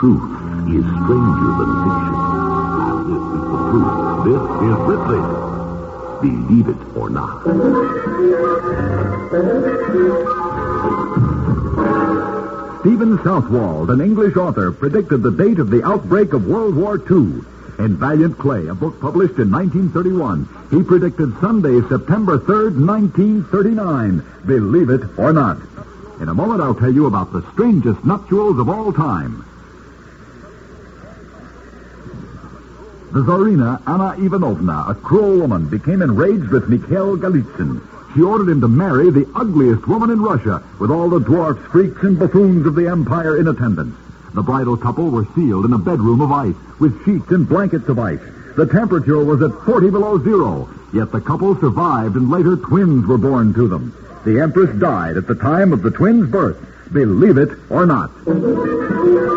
truth is stranger than fiction. This is the truth. This is Ripley. Believe it or not. Stephen Southwald, an English author, predicted the date of the outbreak of World War II. In Valiant Clay, a book published in 1931, he predicted Sunday, September 3rd, 1939. Believe it or not. In a moment, I'll tell you about the strangest nuptials of all time. The Tsarina, Anna Ivanovna, a cruel woman, became enraged with Mikhail Golitsyn. She ordered him to marry the ugliest woman in Russia, with all the dwarfs, freaks, and buffoons of the empire in attendance. The bridal couple were sealed in a bedroom of ice, with sheets and blankets of ice. The temperature was at 40 below zero, yet the couple survived, and later twins were born to them. The Empress died at the time of the twins' birth. Believe it or not.